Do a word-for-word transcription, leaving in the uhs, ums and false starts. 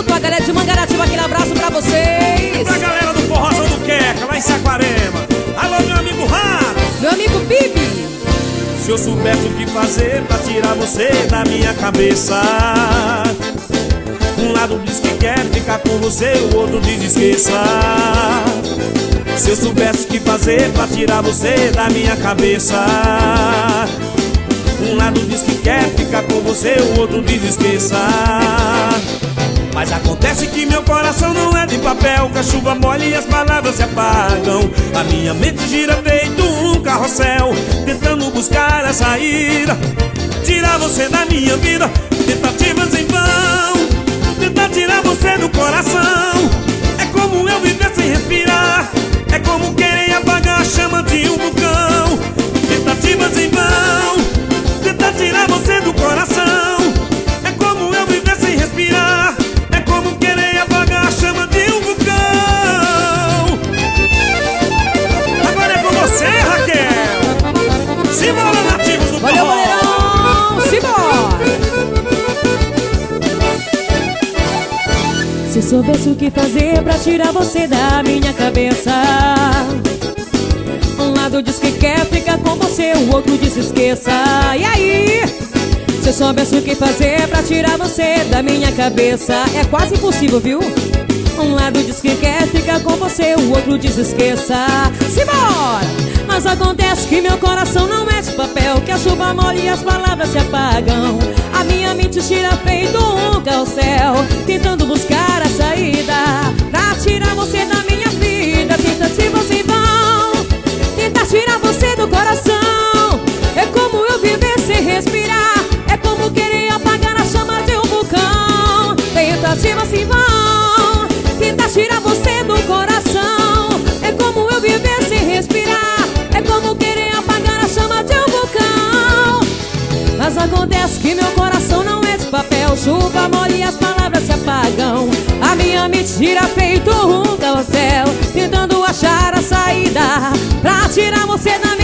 com a galera de Mangaratiba, aquele abraço pra vocês. E pra galera do Forrozão do Queca, lá em Saquarema. Alô, meu amigo Rato. Meu amigo Bibi. Se eu soubesse o que fazer pra tirar você da minha cabeça, um lado diz que quer ficar com você, o outro diz esqueça. Se eu soubesse o que fazer pra tirar você da minha cabeça, um lado diz que quer ficar com você, o outro diz esqueça. Mas acontece que meu coração não é de papel, que a chuva molha e as palavras se apagam. A minha mente gira feito um carrossel, tentando buscar a saída, tirar você da minha vida. Tentativas em vão, tentar tirar você do coração. É como eu viver sem respirar, é como querer apagar a chama de um vulcão. Tentativas em vão, tentar tirar você do coração. É como eu viver sem respirar, é como querer apagar a chama de um vulcão. Agora é com você, Raquel. Simbora, nativos do Valeu, forró. mulherão, simbora. Se soubesse o que fazer pra tirar você da minha cabeça, um lado diz que quer ficar com você, o outro diz esqueça. E aí? Se eu soubesse o que fazer pra tirar você da minha cabeça, é quase impossível, viu? Um lado diz que quer ficar com você, o outro diz esqueça. Simbora! Mas acontece que meu coração não é de papel, que a chuva molha e as palavras se apagam. A minha mente gira feito um carrossel, tentando buscar a saída pra tirar você da minha vida. Tentativas em vão, tentar tirar você do coração. É como eu viver sem respirar, é como querer apagar a chama de um vulcão. Tentativas em vão, tentar tirar você do coração. É como eu viver sem respirar, é como querer apagar a chama de um vulcão. Mas acontece que meu coração não é de papel, chuva molha e as palavras se apagam. A minha mente gira feito um carrossel, tentando achar a saída pra tirar você da